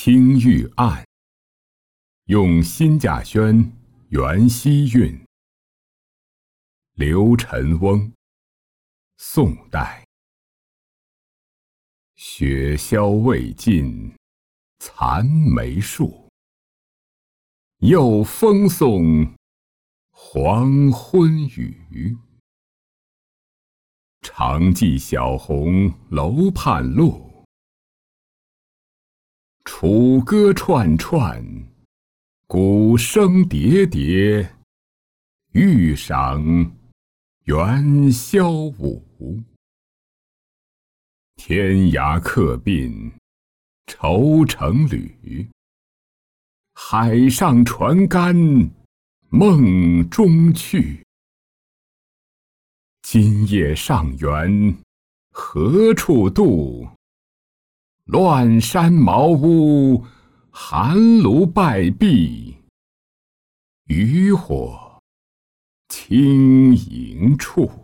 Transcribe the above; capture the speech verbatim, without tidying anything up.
青玉案，用辛稼轩元夕韵。刘辰翁，宋代。雪消未尽残梅树，又风送黄昏雨。常记小红楼畔路，楚歌串串，鼓声叠叠，欲赏元宵舞。天涯客鬓愁成侣，海上船干梦中去。今夜上元何处渡？乱山茅屋寒炉败壁，渔火轻盈处。